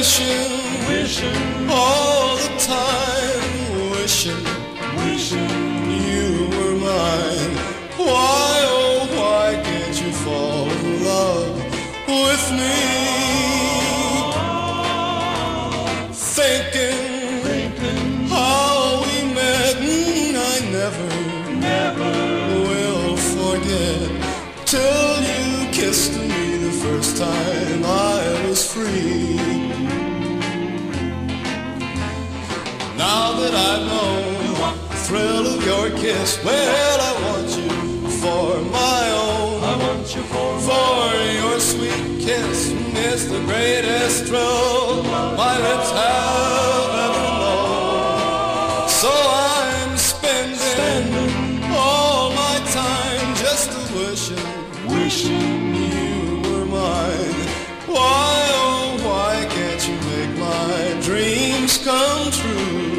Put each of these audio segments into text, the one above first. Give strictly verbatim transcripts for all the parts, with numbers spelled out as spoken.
wishing, wishing, all the time, wishing, wishing you were mine. Why, oh, why can't you fall in love with me? Thinking, thinking how we met, and I never, never will forget, till you kissed me the first time I was free. Now that I've known the thrill of your kiss, well, I want you for my own. I want you for For your sweet kiss is the greatest thrill my lips have ever known. So I'm spending, spending all my time just wishing, wishing you were mine. Why, oh, why can't you make my dreams come true?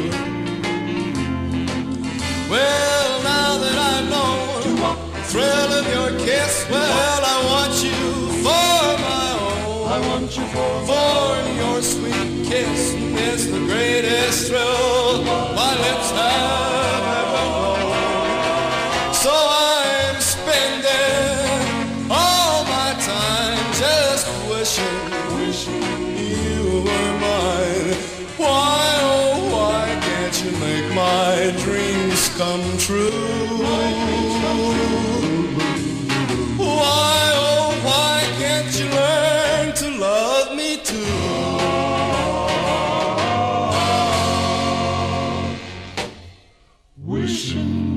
Well, now that I've known the thrill of your kiss, well, I want you for my own. I want you for For your sweet kiss is the greatest thrill my lips have ever known. So I'm spending all my time just wishing, wishing you were mine. Why, oh, why can't you make my dreams come true? Why, oh, why can't you learn to love me too? wishing